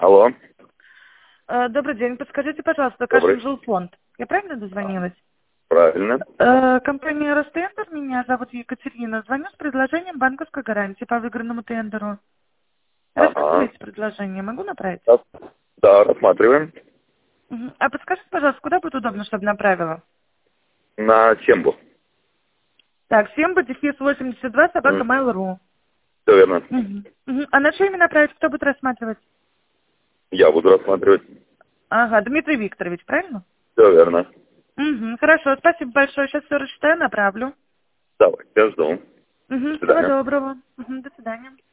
Алло. Добрый день. Подскажите, пожалуйста, Добрый. Кашин жилфонд. Я правильно дозвонилась? Правильно. Компания Ростендер, меня зовут Екатерина. Звоню с предложением банковской гарантии по выигранному тендеру. Ага. Рассмотрите предложение. Могу направить? Да, рассматриваем. А подскажите, пожалуйста, куда будет удобно, чтобы направила? На Чембу. Так, Семба-82 собака Mail.ru. Все верно. А на что именно направить? Кто будет рассматривать? Я буду рассматривать. Ага, Дмитрий Викторович, правильно? Все верно. Хорошо, спасибо большое. Сейчас все рассчитаю, направлю. Давай, я жду. До Всего свидания. доброго. До свидания.